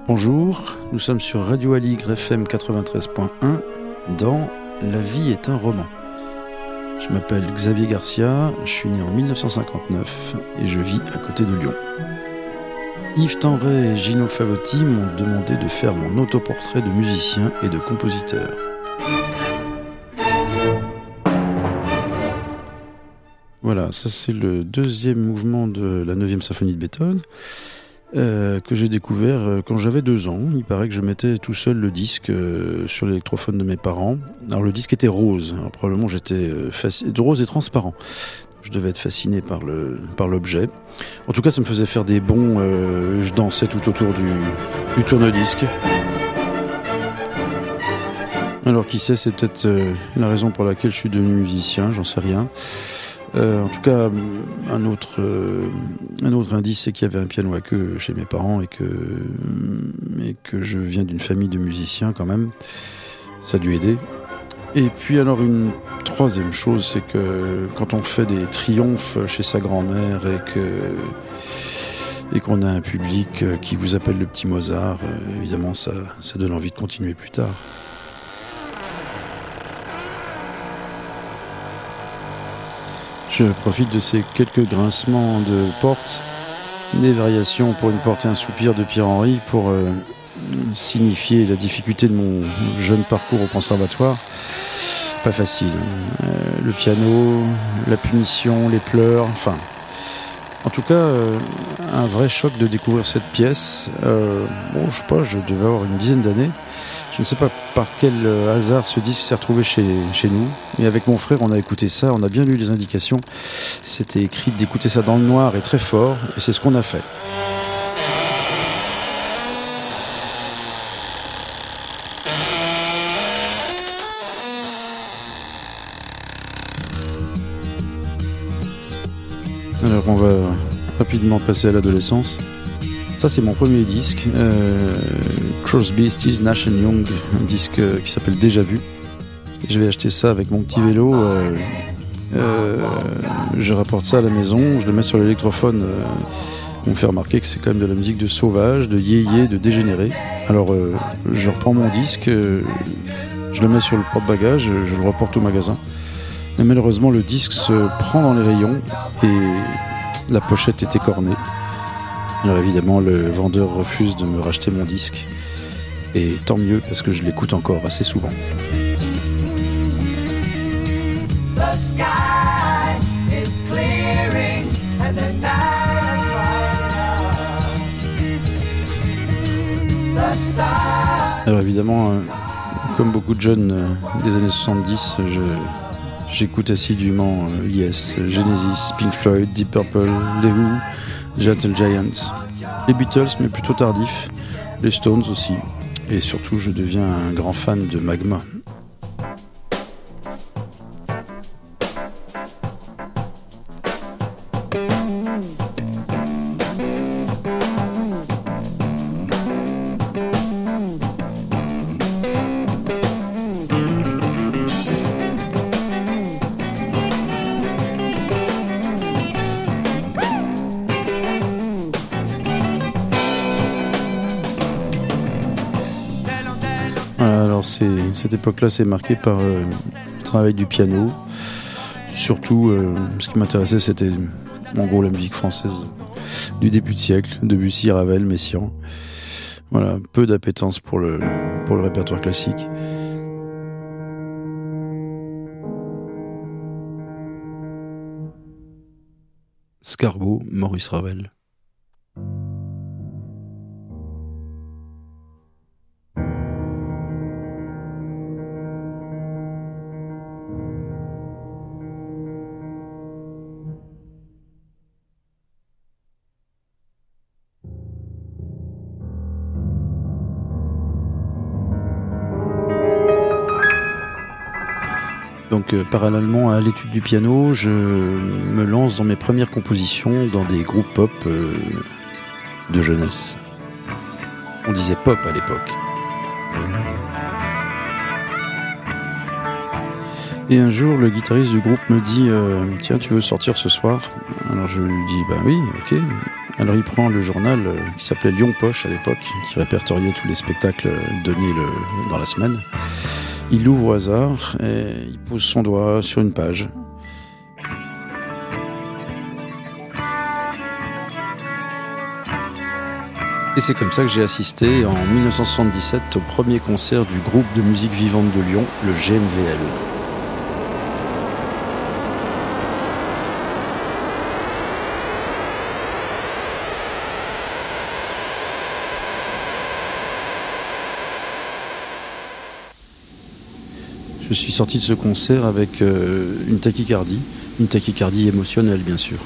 Bonjour, nous sommes sur Radio Aligre FM 93.1 dans La vie est un roman. Je m'appelle Xavier Garcia, je suis né en 1959 et je vis à côté de Lyon. Yves Tenray et Gino Favotti m'ont demandé de faire mon autoportrait de musicien et de compositeur. Voilà, ça c'est le deuxième mouvement de la 9e symphonie de Beethoven. Que j'ai découvert quand j'avais 2 ans. Il paraît que je mettais tout seul le disque sur l'électrophone de mes parents. Alors le disque était rose, alors probablement j'étais rose et transparent. Je devais être fasciné par l'objet. En tout cas, ça me faisait faire des bonds. Je dansais tout autour du tourne-disque. Alors qui sait, c'est peut-être la raison pour laquelle je suis devenu musicien, j'en sais rien. En tout cas, un autre indice, c'est qu'il y avait un piano à queue chez mes parents et que je viens d'une famille de musiciens quand même. Ça a dû aider. Et puis alors une troisième chose, c'est que quand on fait des triomphes chez sa grand-mère et qu'on a un public qui vous appelle le petit Mozart, évidemment ça donne envie de continuer plus tard. Je profite de ces quelques grincements de porte, des variations pour une porte et un soupir de Pierre-Henry pour signifier la difficulté de mon jeune parcours au conservatoire. Pas facile. Le piano, la punition, les pleurs, enfin... En tout cas, un vrai choc de découvrir cette pièce. Je sais pas, je devais avoir une dizaine d'années. Je ne sais pas par quel hasard ce disque s'est retrouvé chez nous. Et avec mon frère, on a écouté ça, on a bien lu les indications. C'était écrit d'écouter ça dans le noir et très fort, et c'est ce qu'on a fait. Alors on va rapidement passer à l'adolescence. Ça c'est mon premier disque, Crosby, Stills, Nash & Young, un disque qui s'appelle Déjà Vu. Je vais acheter ça avec mon petit vélo, je rapporte ça à la maison, je le mets sur l'électrophone. On me fait remarquer que c'est quand même de la musique de sauvage, de yéyé, de dégénéré. Alors je reprends mon disque, je le mets sur le porte-bagages, je le reporte au magasin. Mais malheureusement, le disque se prend dans les rayons et la pochette est écornée. Alors évidemment, le vendeur refuse de me racheter mon disque. Et tant mieux, parce que je l'écoute encore assez souvent. The sky is clearing and the night is bright. Alors évidemment, comme beaucoup de jeunes des années 70, j'écoute assidûment Yes, Genesis, Pink Floyd, Deep Purple, les Who, Gentle Giant, les Beatles, mais plutôt tardifs, les Stones aussi. Et surtout, je deviens un grand fan de Magma. Cette époque-là, c'est marqué par le travail du piano. Surtout, ce qui m'intéressait, c'était en gros la musique française du début de siècle, Debussy, Ravel, Messiaen. Voilà, peu d'appétence pour le répertoire classique. Scarbo, Maurice Ravel. Donc parallèlement à l'étude du piano, je me lance dans mes premières compositions dans des groupes pop de jeunesse. On disait pop à l'époque. Et un jour, le guitariste du groupe me dit « Tiens, tu veux sortir ce soir ?» Alors je lui dis « Bah oui, ok. » Alors il prend le journal qui s'appelait Lyon Poche à l'époque, qui répertoriait tous les spectacles donnés dans la semaine. Il l'ouvre au hasard et il pose son doigt sur une page. Et c'est comme ça que j'ai assisté en 1977 au premier concert du groupe de musique vivante de Lyon, le GMVL. Je suis sorti de ce concert avec une tachycardie émotionnelle bien sûr.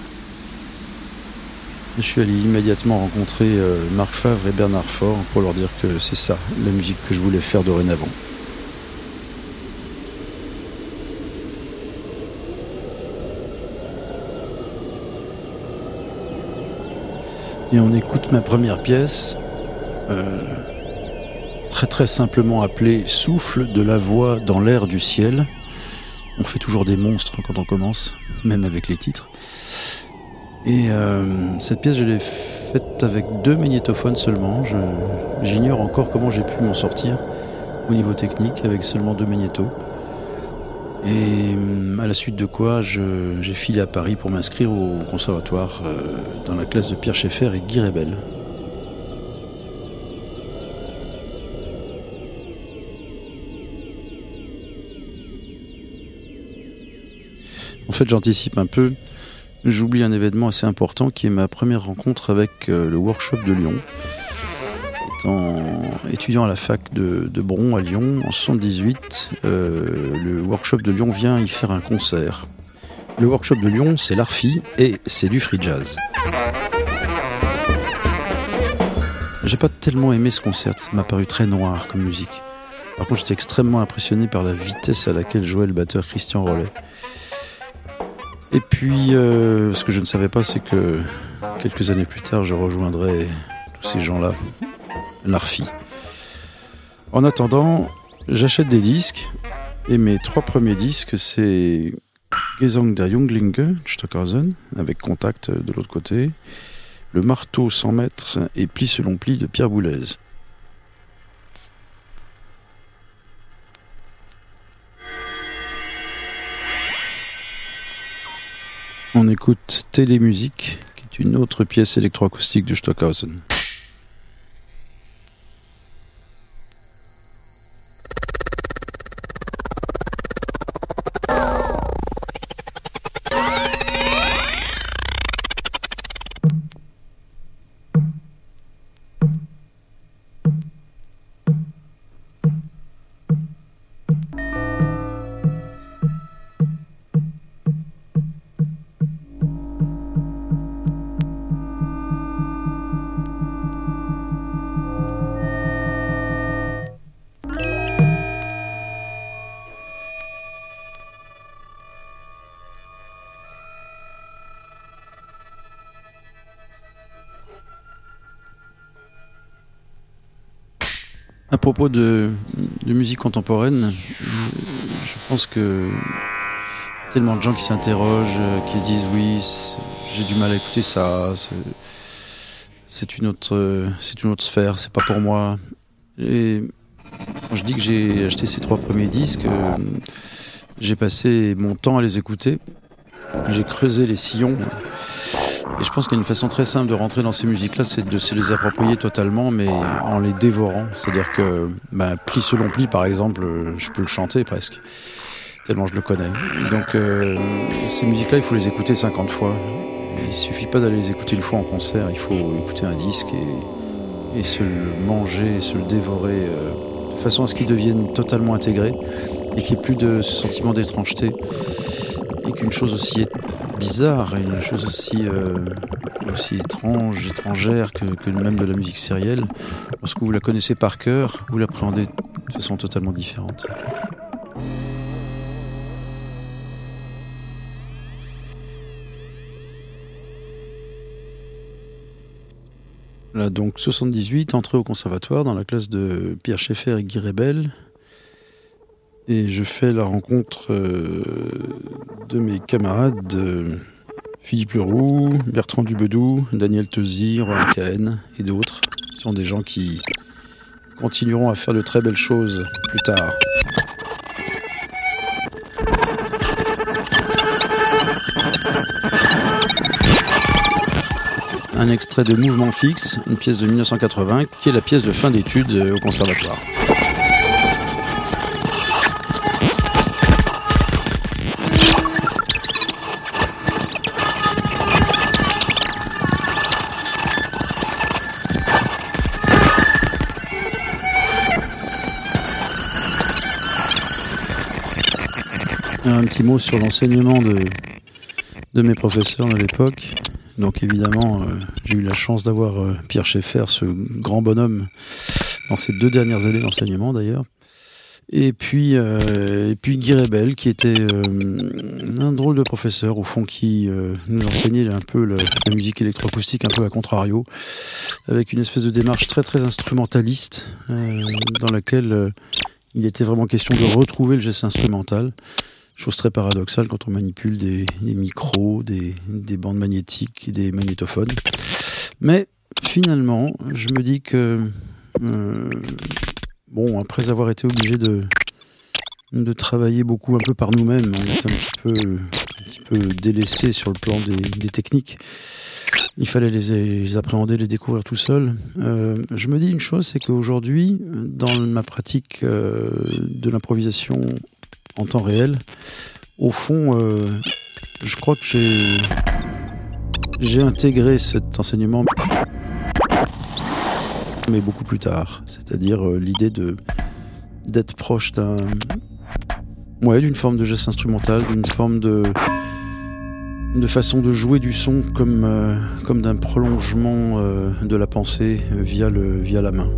Je suis allé immédiatement rencontrer Marc Favre et Bernard Faure pour leur dire que c'est ça, la musique que je voulais faire dorénavant. Et on écoute ma première pièce, très très simplement appelée « Souffle de la voix dans l'air du ciel ». On fait toujours des monstres quand on commence, même avec les titres. Et cette pièce, je l'ai faite avec 2 magnétophones seulement. J'ignore encore comment j'ai pu m'en sortir au niveau technique avec seulement 2 magnétos. Et à la suite de quoi, j'ai filé à Paris pour m'inscrire au conservatoire dans la classe de Pierre Schaeffer et Guy Rebel. En fait, j'anticipe un peu. J'oublie un événement assez important qui est ma première rencontre avec le workshop de Lyon. Étant étudiant à la fac de Bron à Lyon, en 78, le workshop de Lyon vient y faire un concert. Le workshop de Lyon, c'est l'Arfi et c'est du free jazz. J'ai pas tellement aimé ce concert, ça m'a paru très noir comme musique. Par contre, j'étais extrêmement impressionné par la vitesse à laquelle jouait le batteur Christian Rollet. Et puis, ce que je ne savais pas, c'est que quelques années plus tard, je rejoindrais tous ces gens-là, l'Arfi. En attendant, j'achète des disques, et mes 3 premiers disques, c'est Gesang der Junglinge de Stockhausen, avec Contact de l'autre côté, Le marteau 100 mètres et Pli selon pli de Pierre Boulez. On écoute Télémusique, qui est une autre pièce électroacoustique de Stockhausen. À propos de musique contemporaine, je pense que tellement de gens qui s'interrogent, qui se disent oui, j'ai du mal à écouter ça, c'est une autre sphère, c'est pas pour moi. Et quand je dis que j'ai acheté ces 3 premiers disques, j'ai passé mon temps à les écouter, j'ai creusé les sillons. Et je pense qu'il y a une façon très simple de rentrer dans ces musiques-là, c'est de se les approprier totalement, mais en les dévorant. C'est-à-dire que Pli selon pli, par exemple, je peux le chanter presque, tellement je le connais. Et donc ces musiques-là, il faut les écouter 50 fois. Il suffit pas d'aller les écouter une fois en concert, il faut écouter un disque et se le manger, se le dévorer, de façon à ce qu'il devienne totalement intégré et qu'il n'y ait plus de ce sentiment d'étrangeté. Et qu'une chose aussi bizarre, une chose aussi étrangère que même de la musique sérielle, lorsque vous la connaissez par cœur, vous l'appréhendez de façon totalement différente. Là donc 78, entrée au conservatoire dans la classe de Pierre Schaeffer et Guy Rebel. Et je fais la rencontre de mes camarades Philippe Leroux, Bertrand Dubedou, Daniel Teuzy, Roland Cahen et d'autres sont des gens qui continueront à faire de très belles choses plus tard. Un extrait de Mouvement fixe, une pièce de 1980, qui est la pièce de fin d'études au conservatoire. Un petit mot sur l'enseignement de mes professeurs de l'époque. Donc évidemment, j'ai eu la chance d'avoir Pierre Schaeffer, ce grand bonhomme, dans ses 2 dernières années d'enseignement d'ailleurs. Et puis Guy Rebel, qui était un drôle de professeur, au fond, qui nous enseignait un peu la musique électroacoustique, un peu à contrario, avec une espèce de démarche très très instrumentaliste, dans laquelle il était vraiment question de retrouver le geste instrumental. Chose très paradoxale quand on manipule des micros, des bandes magnétiques et des magnétophones. Mais finalement, je me dis que, après avoir été obligé de travailler beaucoup un peu par nous-mêmes, on était un petit peu délaissé sur le plan des techniques. Il fallait les appréhender, les découvrir tout seul. Je me dis une chose, c'est qu'aujourd'hui, dans ma pratique de l'improvisation en temps réel, au fond, je crois que j'ai intégré cet enseignement, mais beaucoup plus tard. C'est-à-dire l'idée d'être proche d'une forme de geste instrumental, d'une forme de façon de jouer du son comme d'un prolongement de la pensée via la main.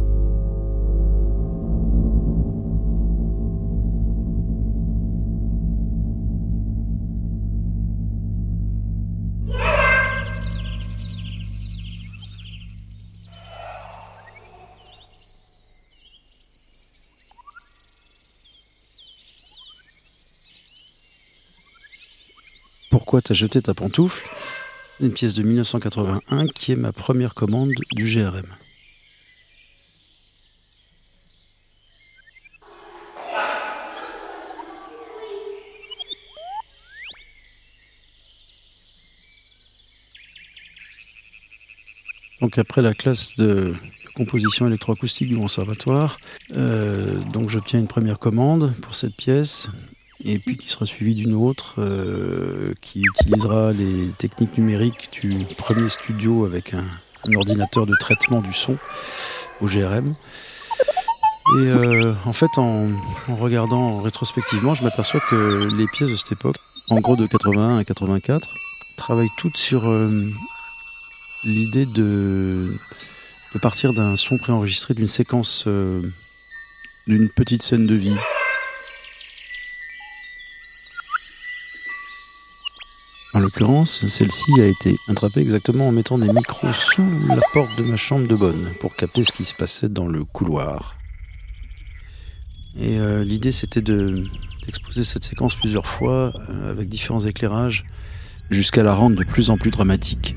Pourquoi t'as jeté ta pantoufle ? Une pièce de 1981 qui est ma première commande du GRM. Donc après la classe de composition électroacoustique du conservatoire, donc j'obtiens une première commande pour cette pièce. Et puis qui sera suivi d'une autre qui utilisera les techniques numériques du premier studio avec un ordinateur de traitement du son au GRM. Et en fait, en regardant rétrospectivement, je m'aperçois que les pièces de cette époque, en gros de 81 à 84, travaillent toutes sur l'idée de partir d'un son préenregistré, d'une séquence, d'une petite scène de vie. En l'occurrence, celle-ci a été attrapée exactement en mettant des micros sous la porte de ma chambre de bonne pour capter ce qui se passait dans le couloir. Et l'idée, c'était d'exposer cette séquence plusieurs fois avec différents éclairages jusqu'à la rendre de plus en plus dramatique.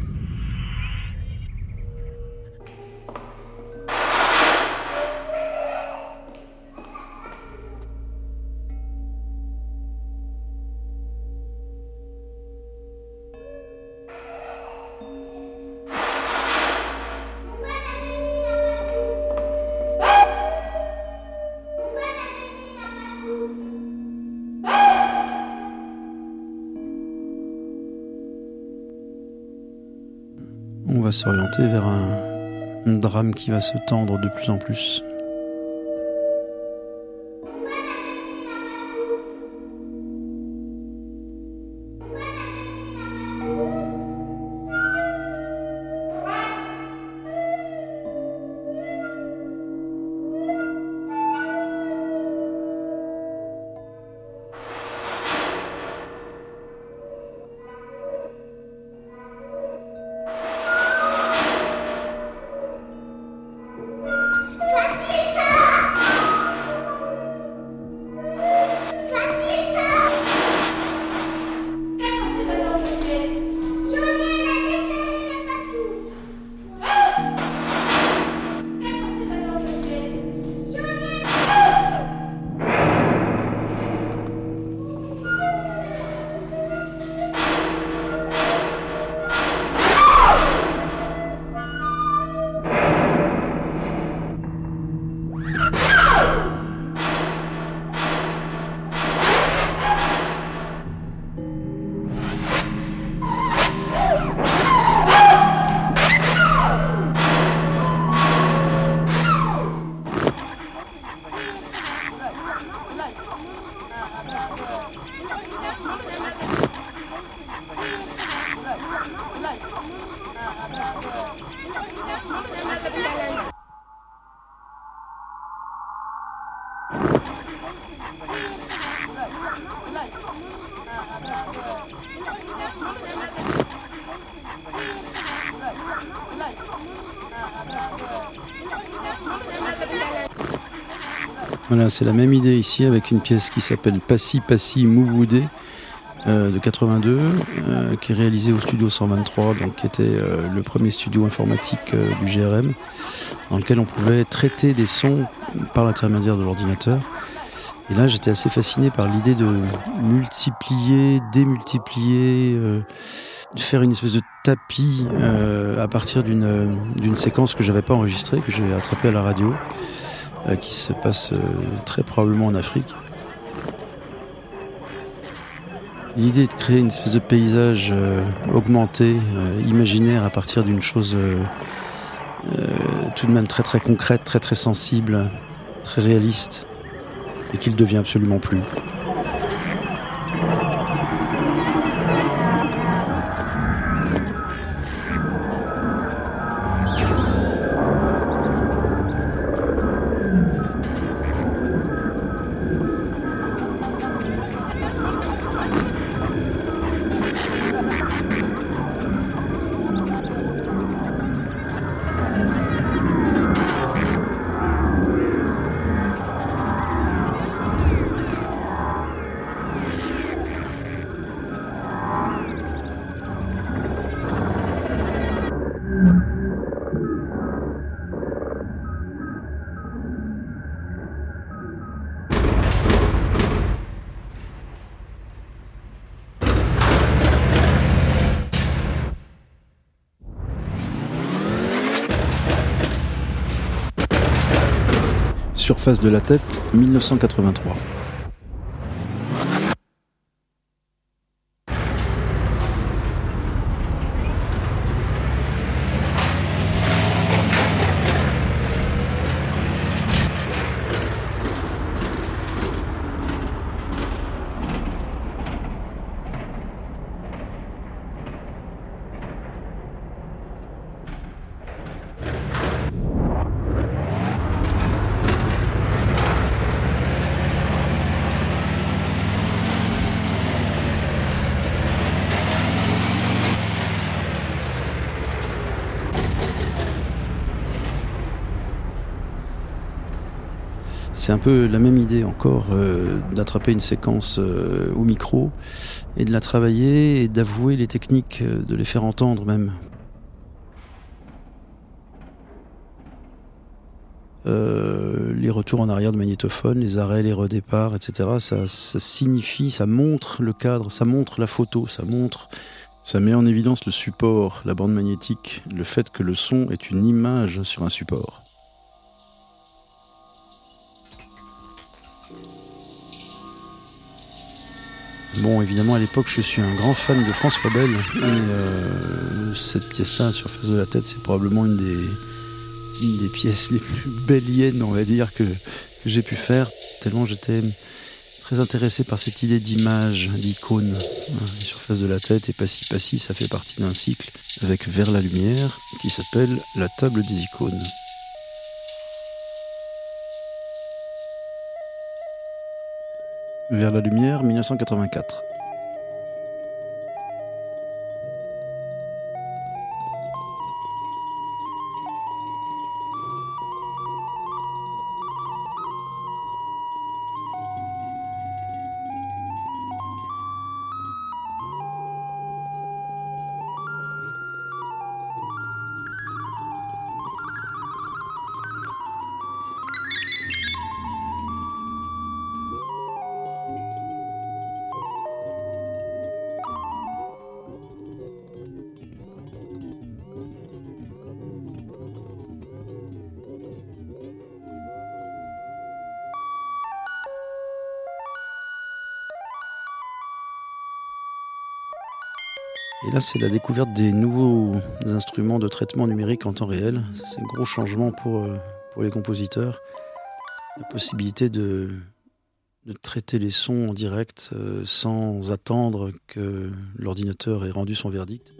On va s'orienter vers un drame qui va se tendre de plus en plus. Voilà, c'est la même idée ici avec une pièce qui s'appelle Passi Passi Mouboudé de 82, qui est réalisée au studio 123, donc qui était le premier studio informatique du GRM, dans lequel on pouvait traiter des sons par l'intermédiaire de l'ordinateur. Et là, j'étais assez fasciné par l'idée de multiplier, démultiplier, faire une espèce de tapis à partir d'une séquence que j'avais pas enregistrée, que j'ai attrapée à la radio, qui se passe très probablement en Afrique. L'idée de créer une espèce de paysage augmenté, imaginaire, à partir d'une chose tout de même très très concrète, très très sensible, très réaliste, et qu'il devient absolument plus. Surface de la tête, 1983. C'est un peu la même idée encore d'attraper une séquence au micro et de la travailler et d'avouer les techniques, de les faire entendre même. Les retours en arrière de magnétophone, les arrêts, les redéparts, etc. Ça signifie, ça montre le cadre, ça montre la photo, ça met en évidence le support, la bande magnétique, le fait que le son est une image sur un support. Bon, évidemment, à l'époque, je suis un grand fan de François Bell. Et cette pièce-là, Surface de la tête, c'est probablement une des pièces les plus belliennes, on va dire, que j'ai pu faire. Tellement j'étais très intéressé par cette idée d'image, d'icône. Surface de la tête et Passi Passi, ça fait partie d'un cycle avec Vers la lumière qui s'appelle La table des icônes. Vers la lumière, 1984. Et là, c'est la découverte des nouveaux instruments de traitement numérique en temps réel. C'est un gros changement pour les compositeurs. La possibilité de traiter les sons en direct sans attendre que l'ordinateur ait rendu son verdict.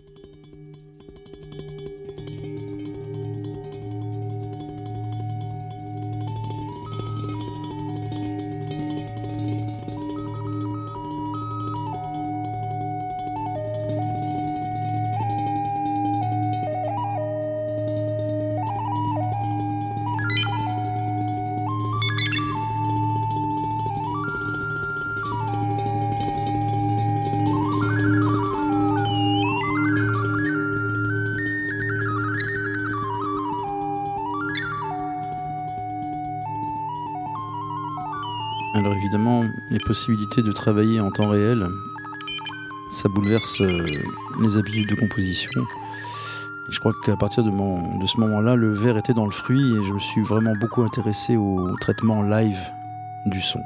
Alors évidemment, les possibilités de travailler en temps réel, ça bouleverse les habitudes de composition. Et je crois qu'à partir de ce moment-là, le verre était dans le fruit et je me suis vraiment beaucoup intéressé au traitement live du son.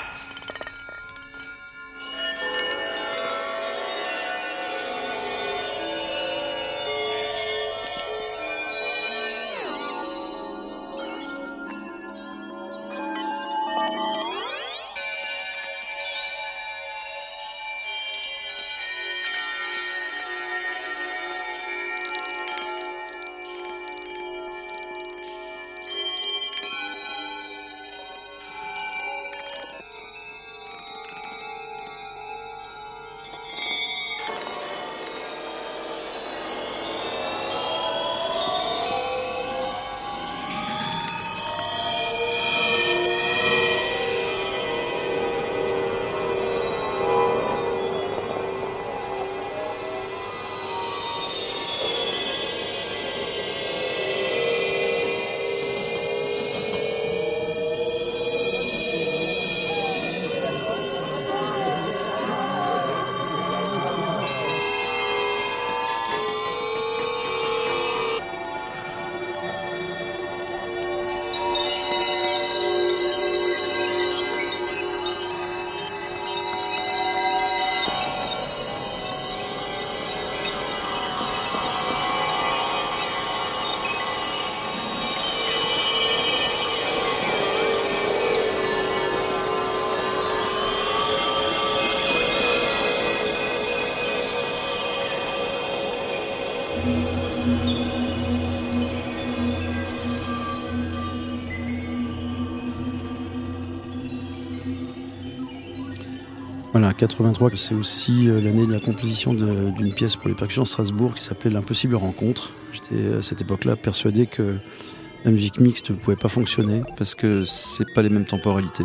Voilà, 83, c'est aussi l'année de la composition d'une pièce pour les percussions de Strasbourg qui s'appelait L'Impossible Rencontre. J'étais à cette époque-là persuadé que la musique mixte ne pouvait pas fonctionner parce que c'est pas les mêmes temporalités.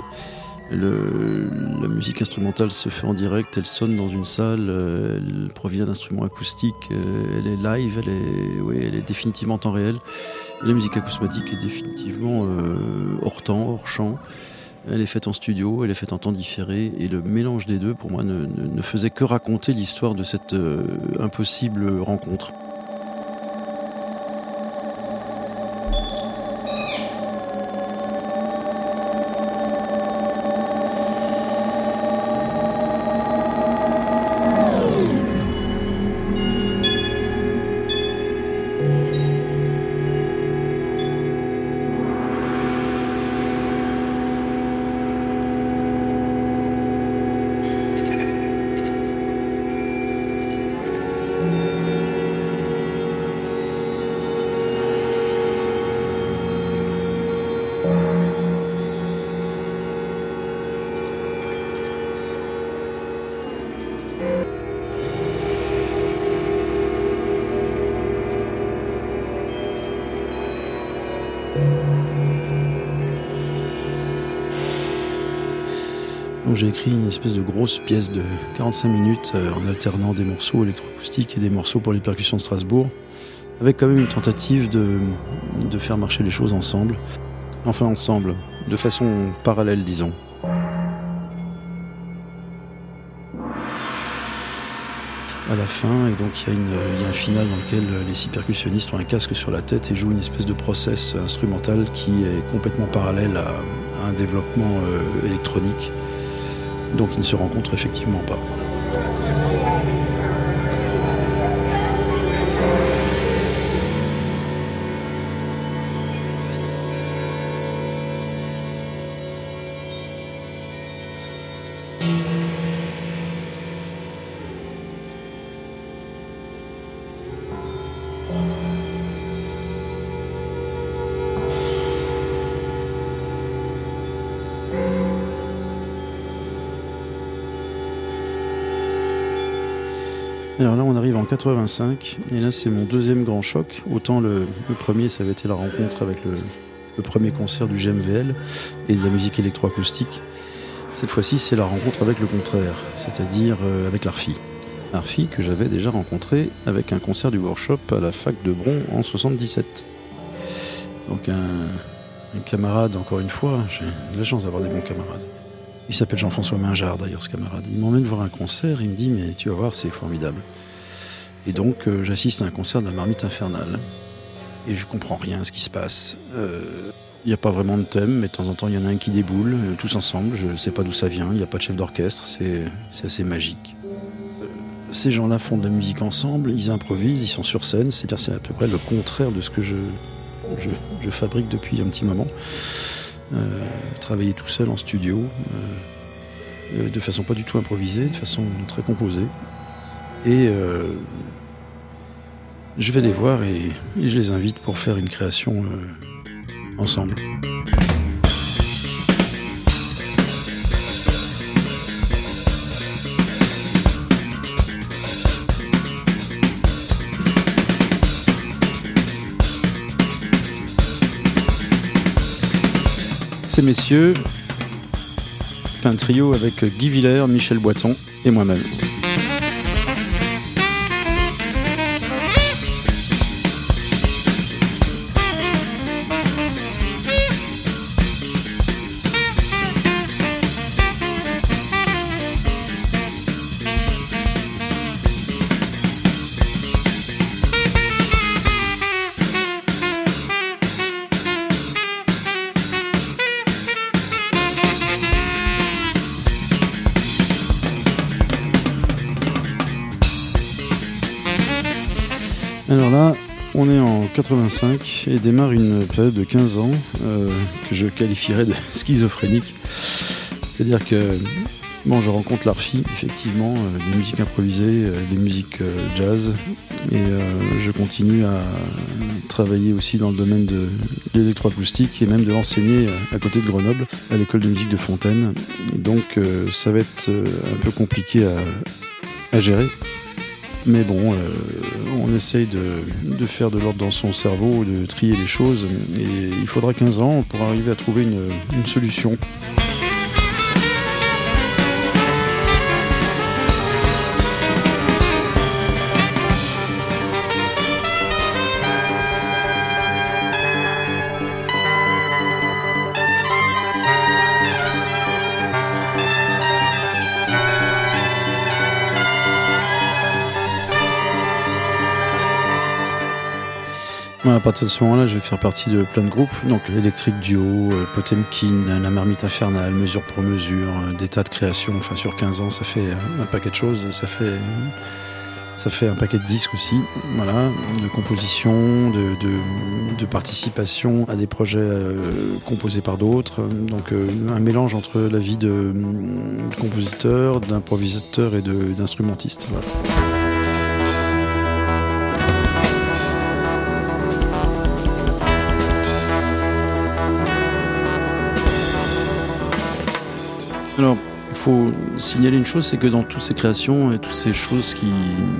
La musique instrumentale se fait en direct, elle sonne dans une salle, elle provient d'instruments acoustiques, elle est live, elle est définitivement en temps réel. Et la musique acousmatique est définitivement hors temps, hors champ. Elle est faite en studio, elle est faite en temps différé, et le mélange des deux, pour moi, ne faisait que raconter l'histoire de cette impossible rencontre. Donc j'ai écrit une espèce de grosse pièce de 45 minutes en alternant des morceaux électroacoustiques et des morceaux pour les percussions de Strasbourg, avec quand même une tentative de faire marcher les choses ensemble. Enfin ensemble, de façon parallèle, disons. À la fin, et donc il y a un final dans lequel les 6 percussionnistes ont un casque sur la tête et jouent une espèce de process instrumental qui est complètement parallèle à un développement électronique. Donc ils ne se rencontrent effectivement pas. Alors là, on arrive en 85, et là, c'est mon deuxième grand choc. Autant le premier, ça avait été la rencontre avec le premier concert du GMVL et de la musique électroacoustique. Cette fois-ci, c'est la rencontre avec le contraire, c'est-à-dire avec l'Arfi. Arfi que j'avais déjà rencontré avec un concert du workshop à la fac de Bron en 77. Donc un camarade, encore une fois, j'ai de la chance d'avoir des bons camarades. Il s'appelle Jean-François Mingard d'ailleurs, ce camarade. Il m'emmène voir un concert, il me dit mais tu vas voir, c'est formidable. Et donc j'assiste à un concert de la Marmite Infernale. Et je comprends rien à ce qui se passe. Il n'y a pas vraiment de thème, mais de temps en temps il y en a un qui déboule, tous ensemble, je ne sais pas d'où ça vient, il n'y a pas de chef d'orchestre, c'est assez magique. Ces gens-là font de la musique ensemble, ils improvisent, ils sont sur scène, c'est-à-dire c'est à peu près le contraire de ce que je fabrique depuis un petit moment. Travailler tout seul en studio, de façon pas du tout improvisée, de façon très composée. Et je vais les voir et je les invite pour faire une création ensemble. Ces messieurs, un trio avec Guy Villers, Michel Boiton et moi-même. Alors là, on est en 85 et démarre une période de 15 ans que je qualifierais de schizophrénique. C'est-à-dire que je rencontre l'Arfi, effectivement, des musiques improvisées, des musiques jazz, et je continue à travailler aussi dans le domaine de l'électroacoustique et même de l'enseigner à côté de Grenoble, à l'école de musique de Fontaine. Et donc ça va être un peu compliqué à gérer. Mais bon, on essaye de faire de l'ordre dans son cerveau, de trier les choses. Et il faudra 15 ans pour arriver à trouver une solution. À partir de ce moment-là, je vais faire partie de plein de groupes, donc Electric Duo, Potemkin, La Marmite Infernale, Mesure pour Mesure, des tas de créations. Enfin, sur 15 ans, ça fait un paquet de choses, ça fait un paquet de disques aussi, voilà, de composition, de participation à des projets composés par d'autres. Donc un mélange entre la vie de compositeur, d'improvisateur et d'instrumentiste. Voilà. Alors, il faut signaler une chose, c'est que dans toutes ces créations et toutes ces choses qui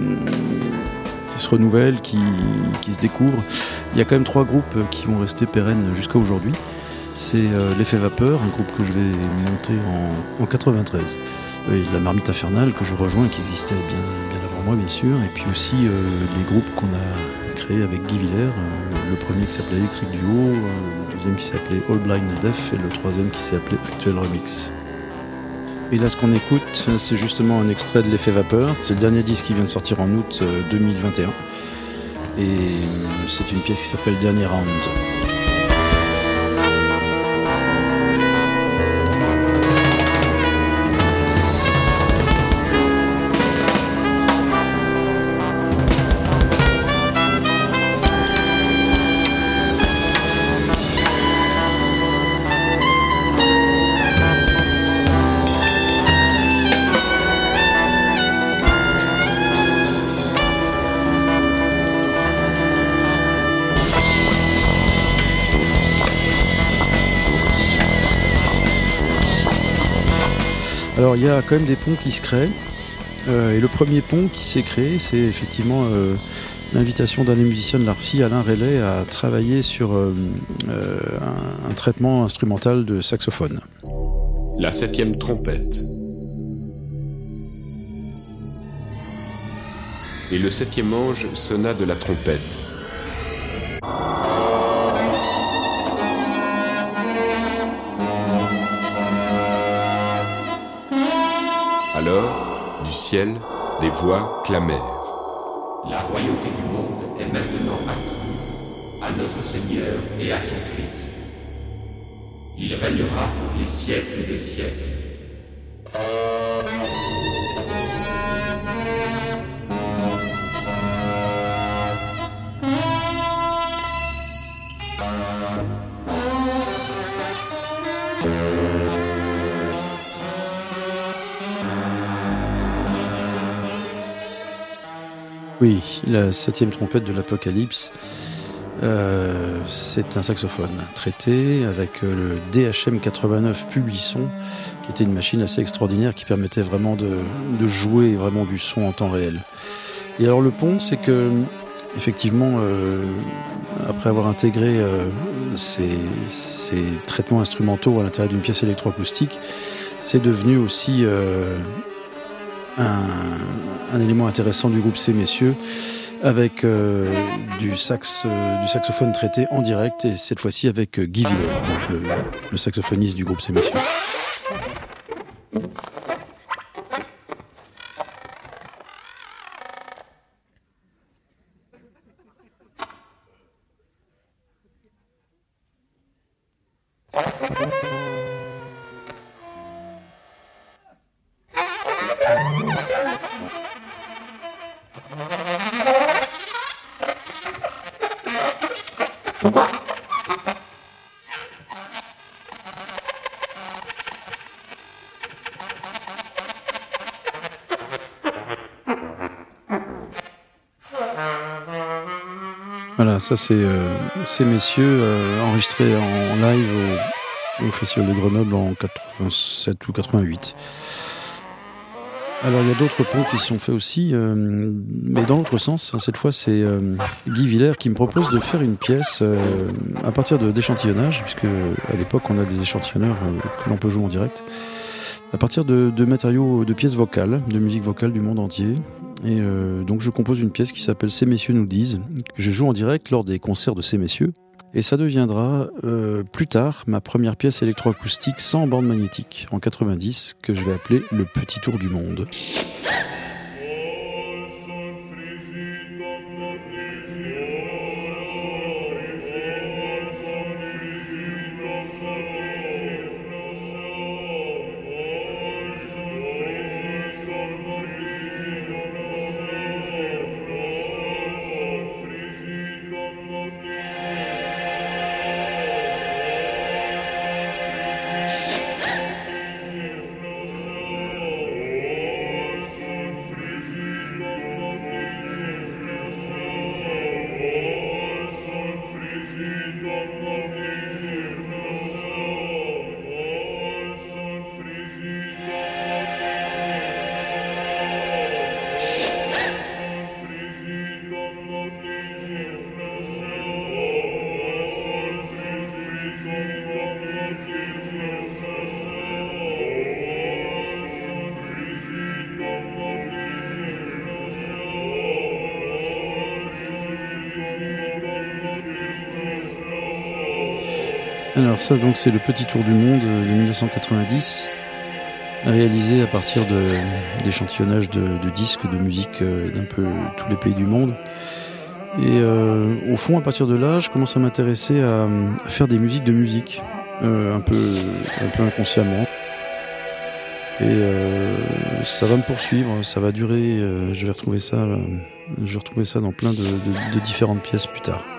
se renouvellent, qui se découvrent, il y a quand même 3 groupes qui vont rester pérennes jusqu'à aujourd'hui. C'est l'Effet Vapeur, un groupe que je vais monter en 93. Et la Marmite Infernale que je rejoins, qui existait bien avant moi, bien sûr. Et puis aussi les groupes qu'on a créés avec Guy Villers. Le premier qui s'appelait Electric Duo, le deuxième qui s'appelait All Blind Deaf et le troisième qui s'appelait Actuel Remix. Et là, ce qu'on écoute, c'est justement un extrait de l'Effet Vapeur. C'est le dernier disque qui vient de sortir en août 2021. Et c'est une pièce qui s'appelle Dernier Round. Alors il y a quand même des ponts qui se créent, et le premier pont qui s'est créé, c'est effectivement l'invitation d'un des musiciens de l'Arfi, Alain Raylet, à travailler sur un traitement instrumental de saxophone. La 7e trompette. Et le 7e ange sonna de la trompette. ciel, des voix clamèrent. La royauté du monde est maintenant acquise à notre Seigneur et à son Christ. Il régnera pour les siècles des siècles. Oui, la 7e trompette de l'Apocalypse, c'est un saxophone traité avec le DHM 89 Publison, qui était une machine assez extraordinaire qui permettait vraiment de jouer vraiment du son en temps réel. Et alors le pont, c'est que effectivement, après avoir intégré ces traitements instrumentaux à l'intérieur d'une pièce électroacoustique, c'est devenu aussi un élément intéressant du groupe Ces Messieurs, avec du saxophone traité en direct, et cette fois-ci avec Guy Villers, donc le saxophoniste du groupe Ces Messieurs. Voilà, ça c'est Ces Messieurs enregistrés en live au Festival de Grenoble en 87 ou 88. Alors il y a d'autres ponts qui se sont faits aussi, mais dans l'autre sens. Cette fois c'est Guy Villers qui me propose de faire une pièce à partir d'échantillonnage, puisque à l'époque on a des échantillonneurs que l'on peut jouer en direct, à partir de matériaux, de pièces vocales, de musique vocale du monde entier. Et donc je compose une pièce qui s'appelle Ces Messieurs nous disent, que je joue en direct lors des concerts de Ces Messieurs. Et ça deviendra plus tard ma première pièce électroacoustique sans bande magnétique, en 90, que je vais appeler Le Petit Tour du Monde. Alors ça, donc, c'est Le Petit Tour du Monde de 1990, réalisé à partir d'échantillonnages de disques de musique d'un peu tous les pays du monde. Et au fond, à partir de là, je commence à m'intéresser à faire des musiques de musique, un peu inconsciemment. Et ça va me poursuivre, ça va durer, je vais retrouver ça dans plein de différentes pièces plus tard.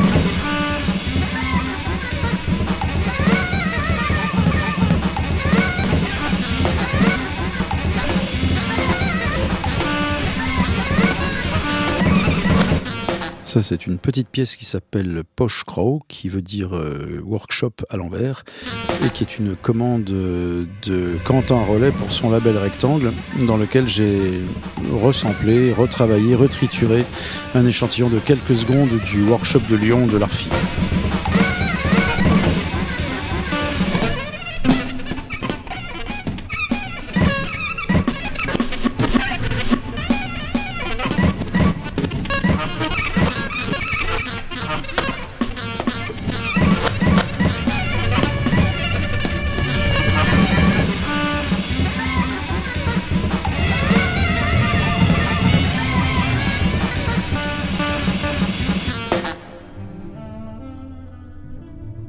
Ça, c'est une petite pièce qui s'appelle Poche Crow, qui veut dire workshop à l'envers, et qui est une commande de Quentin Rollet pour son label Rectangle, dans lequel j'ai resamplé, retravaillé, retrituré un échantillon de quelques secondes du workshop de Lyon de l'Arfi.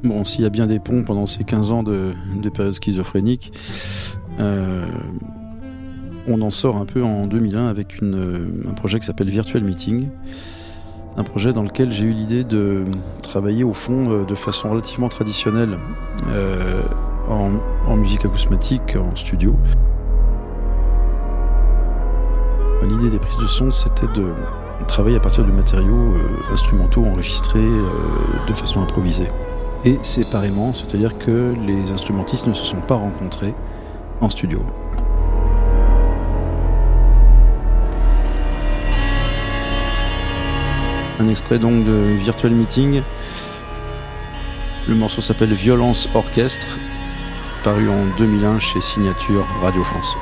Bon, s'il y a bien des ponts pendant ces 15 ans de période schizophrénique, on en sort un peu en 2001 avec un projet qui s'appelle Virtual Meeting. Un projet dans lequel j'ai eu l'idée de travailler au fond de façon relativement traditionnelle en musique acousmatique, en studio. L'idée des prises de son, c'était de travailler à partir de matériaux instrumentaux enregistrés de façon improvisée. Et séparément, c'est-à-dire que les instrumentistes ne se sont pas rencontrés en studio. Un extrait donc de Virtual Meeting. Le morceau s'appelle Violence Orchestre, paru en 2001 chez Signature Radio France.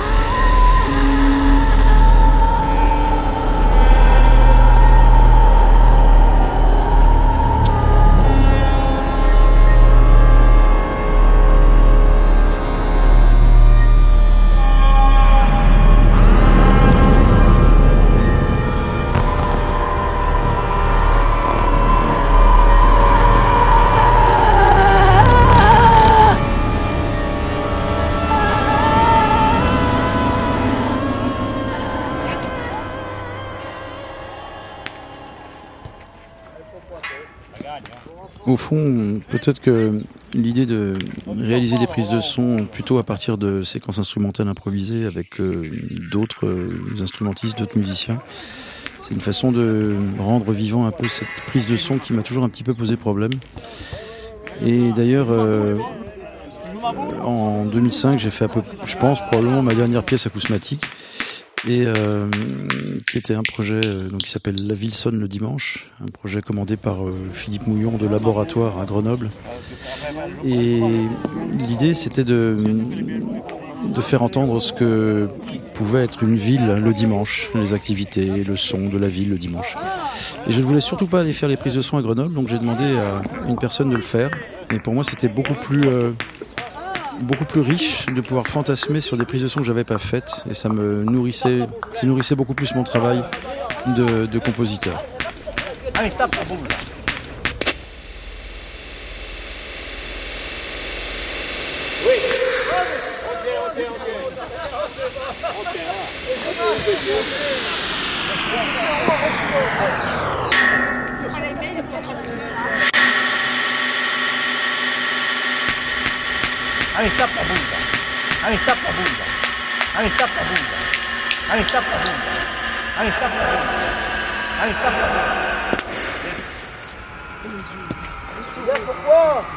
Au fond, peut-être que l'idée de réaliser des prises de son plutôt à partir de séquences instrumentales improvisées avec d'autres instrumentistes, d'autres musiciens, c'est une façon de rendre vivant un peu cette prise de son qui m'a toujours un petit peu posé problème. Et d'ailleurs, en 2005, j'ai fait je pense probablement ma dernière pièce acousmatique, et qui était un projet qui s'appelle La ville sonne le dimanche, un projet commandé par Philippe Mouillon de Laboratoire à Grenoble. Et l'idée, c'était de faire entendre ce que pouvait être une ville le dimanche, les activités, le son de la ville le dimanche. Et je ne voulais surtout pas aller faire les prises de son à Grenoble, donc j'ai demandé à une personne de le faire. Et pour moi, c'était beaucoup plus riche de pouvoir fantasmer sur des prises de son que j'avais pas faites, et ça nourrissait beaucoup plus mon travail de compositeur. Allez, tape la bombe là. Oui. Ok. Allez, tape la bombe. Allez, tape la bombe. Allez, tape la bombe. Allez, tape la bombe. Allez, tape la bombe. Allez, tape la bombe. Pourquoi?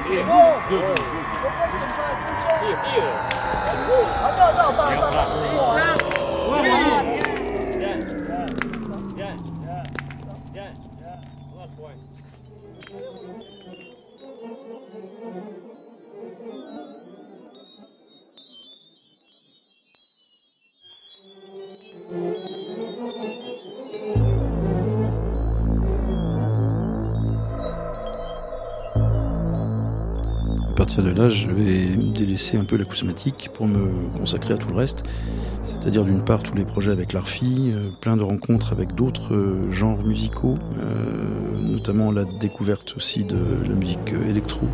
À partir de là, je vais délaisser un peu l'acousmatique pour me consacrer à tout le reste. C'est-à-dire d'une part tous les projets avec l'ARFI, plein de rencontres avec d'autres genres musicaux, notamment la découverte aussi de la musique électro.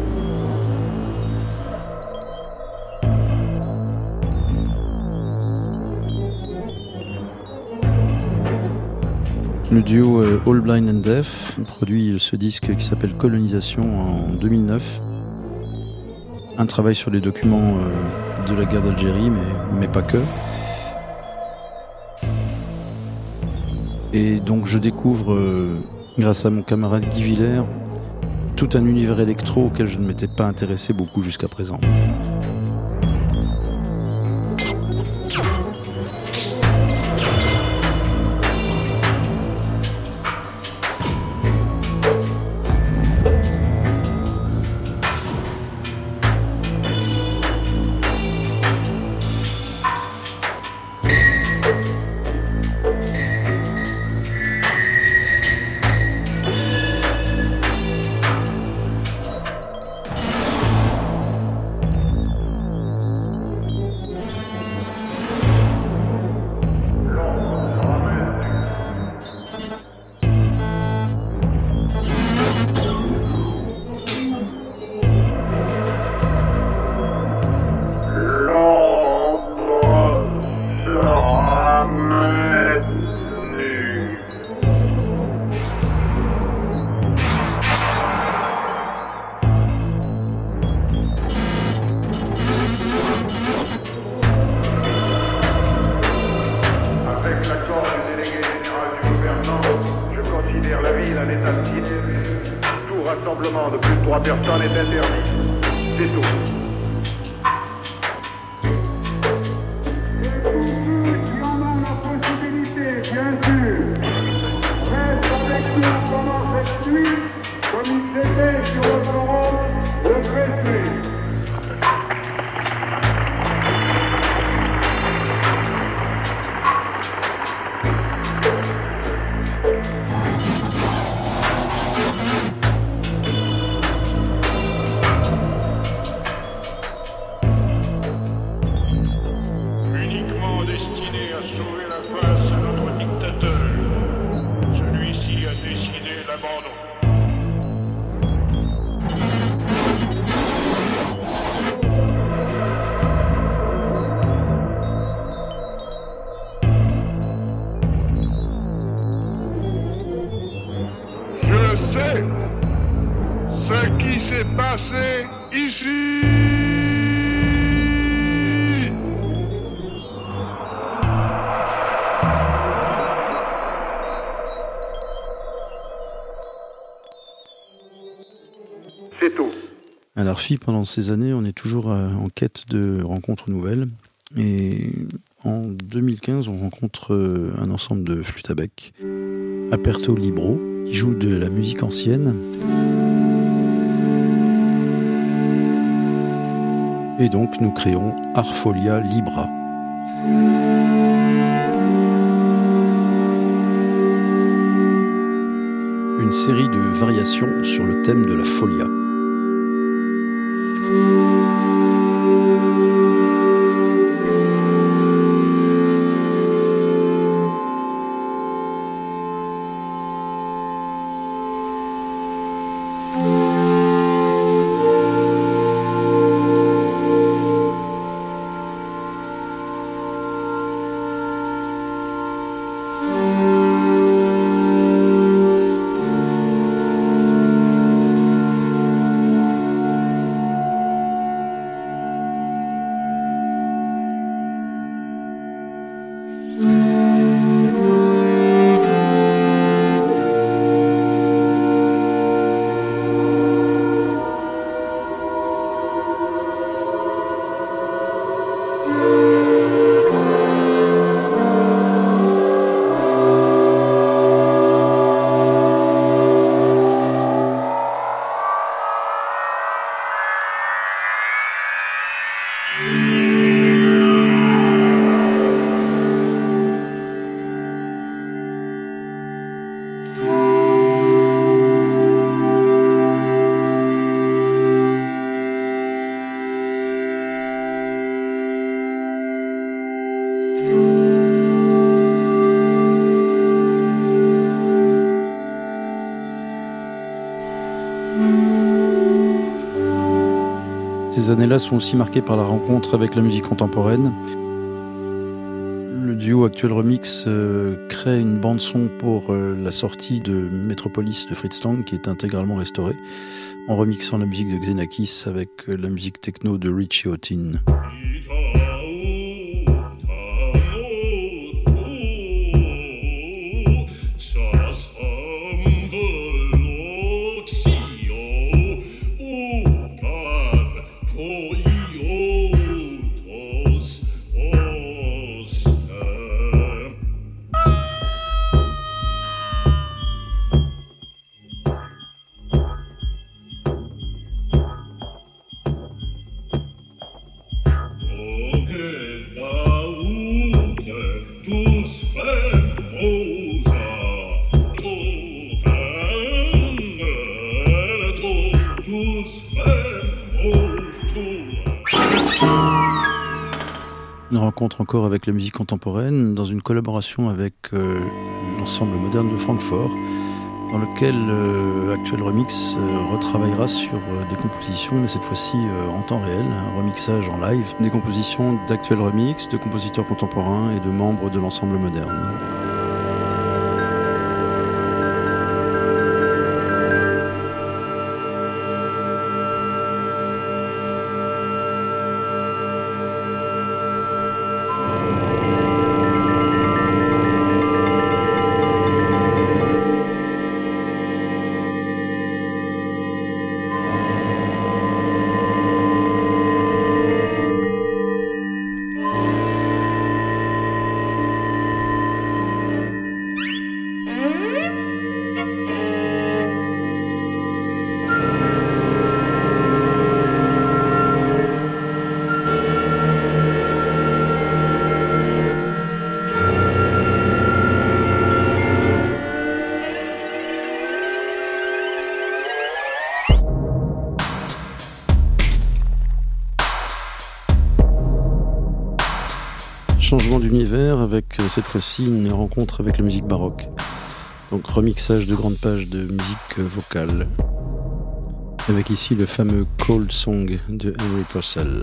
Le duo All Blind and Deaf produit ce disque qui s'appelle Colonisation en 2009. Un travail sur les documents de la guerre d'Algérie, mais pas que. Et donc je découvre, grâce à mon camarade Guy Villers, tout un univers électro auquel je ne m'étais pas intéressé beaucoup jusqu'à présent. est à siège. Tout rassemblement de plus de 3 personnes est interdit. C'est tout. Qui en ont la possibilité, bien sûr, reste avec nous pendant cette nuit, comme ils étaient sur le forum le 13 mai. Uniquement destiné à sauver la face à notre dictateur. Celui-ci a décidé l'abandon. Je sais ce qui s'est passé ici. C'est tout. À l'ARFI, pendant ces années, on est toujours en quête de rencontres nouvelles. Et en 2015, on rencontre un ensemble de flûtes à bec, Aperto Libro, qui joue de la musique ancienne. Et donc, nous créons Arfolia Libra. Une série de variations sur le thème de la folia. Ces années-là sont aussi marquées par la rencontre avec la musique contemporaine. Le duo Actuel Remix crée une bande-son pour la sortie de Metropolis de Fritz Lang, qui est intégralement restaurée, en remixant la musique de Xenakis avec la musique techno de Richie Houghton. Une rencontre encore avec la musique contemporaine dans une collaboration avec l'ensemble moderne de Francfort, dans lequel Actuel Remix retravaillera sur des compositions, mais cette fois-ci en temps réel, un remixage en live, des compositions d'Actuel Remix, de compositeurs contemporains et de membres de l'ensemble moderne. Changement d'univers avec cette fois-ci une rencontre avec la musique baroque. Donc remixage de grandes pages de musique vocale. Avec ici le fameux Cold Song de Henry Purcell.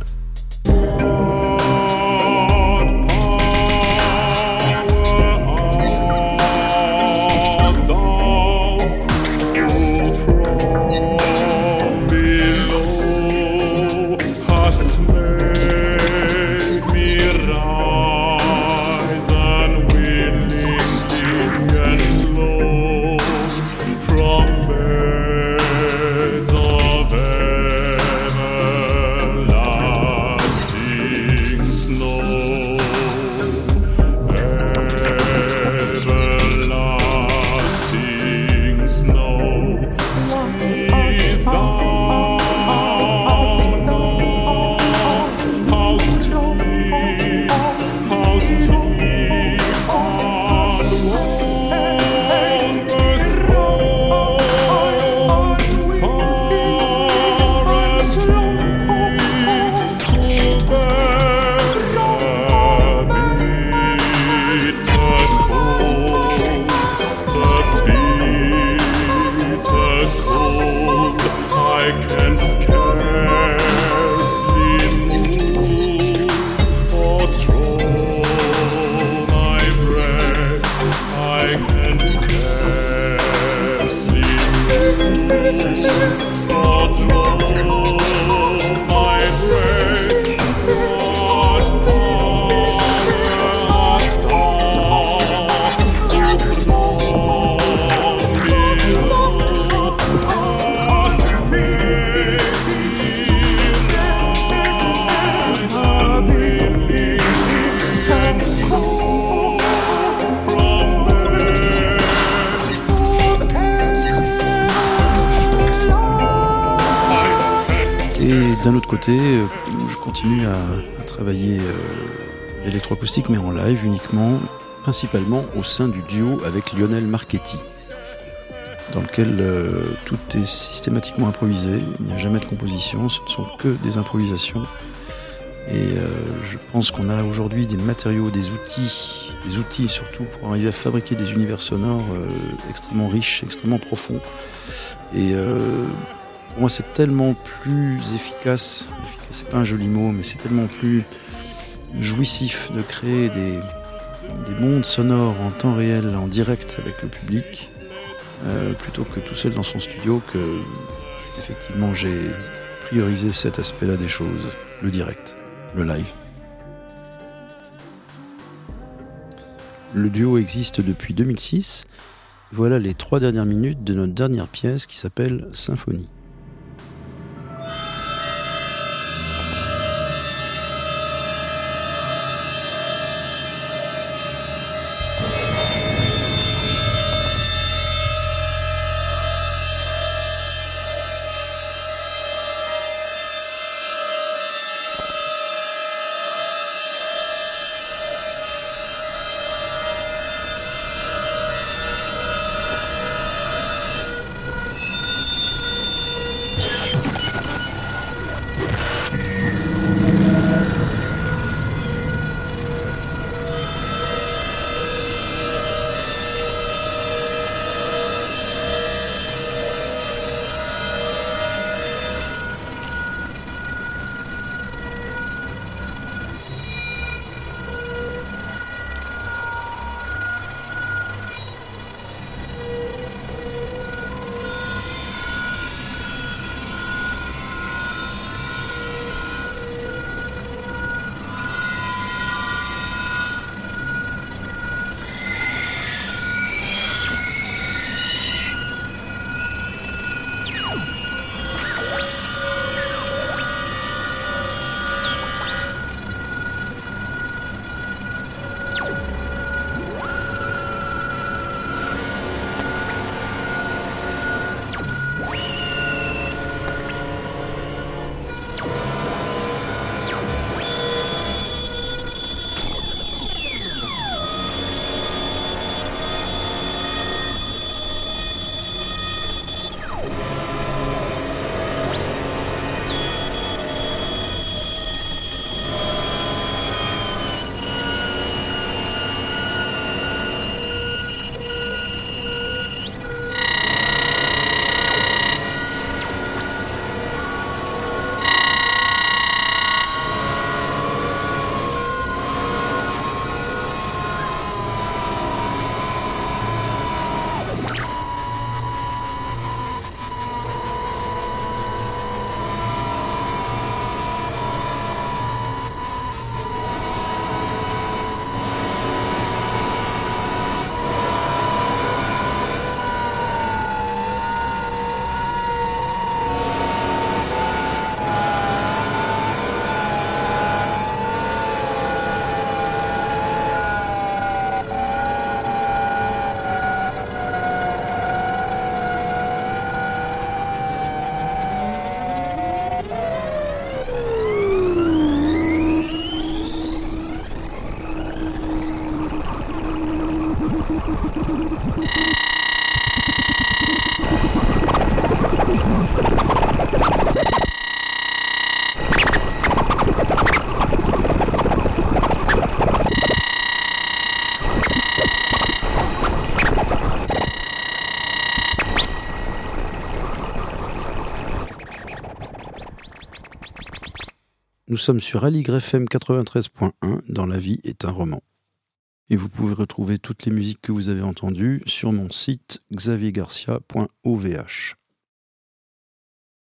D'un autre côté, je continue à travailler l'électroacoustique, mais en live uniquement, principalement au sein du duo avec Lionel Marchetti, dans lequel tout est systématiquement improvisé, il n'y a jamais de composition, ce ne sont que des improvisations. Et je pense qu'on a aujourd'hui des matériaux, des outils surtout pour arriver à fabriquer des univers sonores extrêmement riches, extrêmement profonds. Et pour moi, c'est tellement plus efficace, c'est pas un joli mot, mais c'est tellement plus jouissif de créer des mondes sonores en temps réel, en direct avec le public, plutôt que tout seul dans son studio, que effectivement j'ai priorisé cet aspect-là des choses, le direct, le live. Le duo existe depuis 2006. Voilà les 3 dernières minutes de notre dernière pièce qui s'appelle Symphonie. Nous sommes sur AligrefM 93.1 dans La vie est un roman. Et vous pouvez retrouver toutes les musiques que vous avez entendues sur mon site xaviergarcia.ovh.